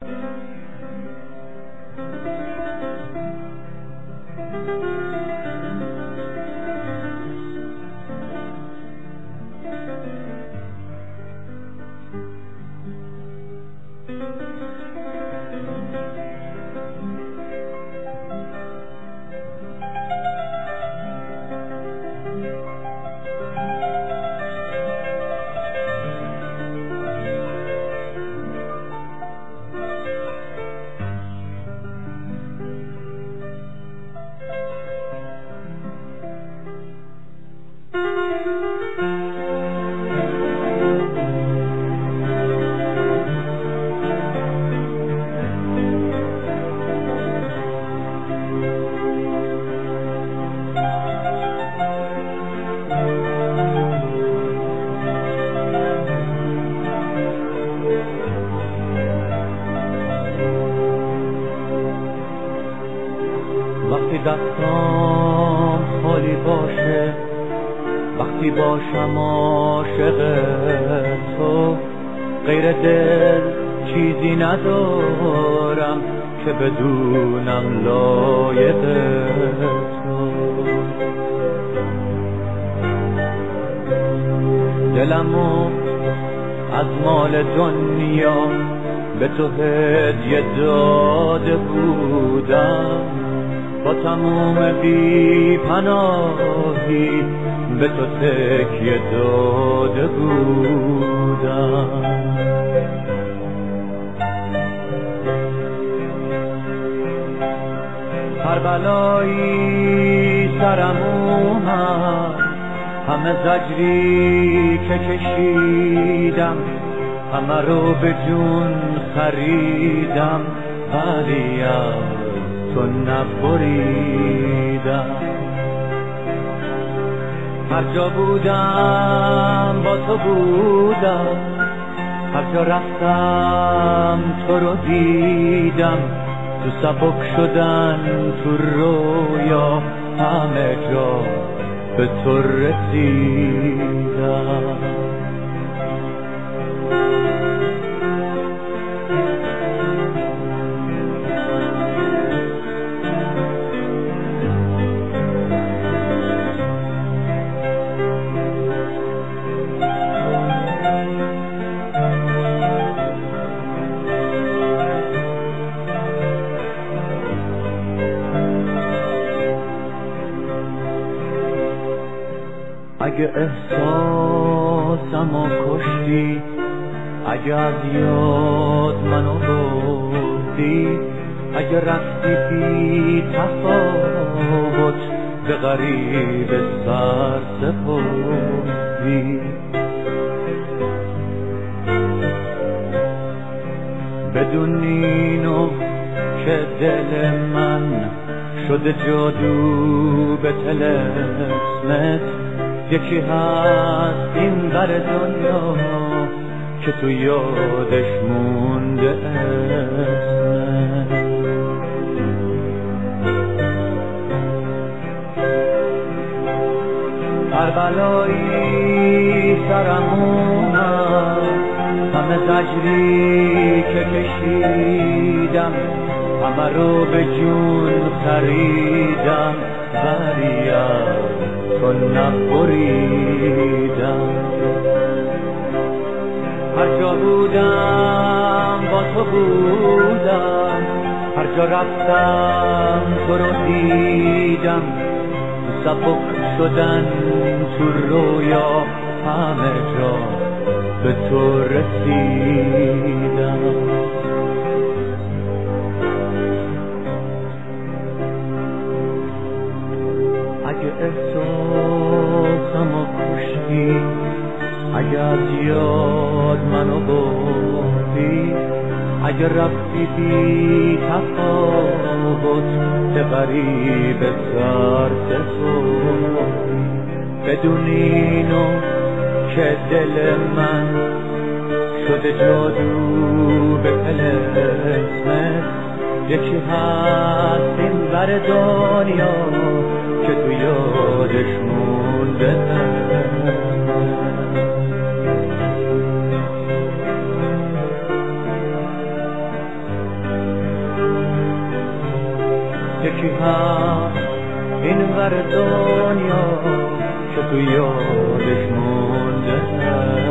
وقتی دستام خالی باشه، وقتی باشم عاشق تو، غیر دل چیزی ندارم که بدونم لایق تو. دلمو از مال دنیا به تو هدیه داده بودم، با تموم بی پناهی به تو تکیه داده بودم. هر بلایی سرم اومد، همه زجری که کشیدم، همه رو به جون خریدم، ولی از تو نبریدم. هر جا بودم با تو بودم، هر جا رفتم تو رو دیدم، تو سبک شدن تو رویا همه جا به تو رسیدم. اگه احساسمو کشتی، اگه از یاد منو بردی، اگه رفتی بی تفاوت به غریب سر سپردی، بدون اینو که دل من شده جادو به طلسمت، یکی هست این بر دنیا که تو یادش مونده اسمت. هر بلایی سرم اومد، همه زجری که کشیدم، همه رو به جون خریدم، ولی از تو نبریدم. هر جا بودم با تو بودم، هر جا رفتم تو رو دیدم، تو سبک شدن تو رویا همه جا به تو رسیدم. اگه احساسمو کشتی، اگه از یاد منو بردی، اگه رفتی بی تفاوت به غریب سر سپردی، بدون اینو که دل من شده جادو به طلسمت، یکی هست این بر دنیا که تو یادش مونده. یکی هست این ور دنیا که تو یادش مونده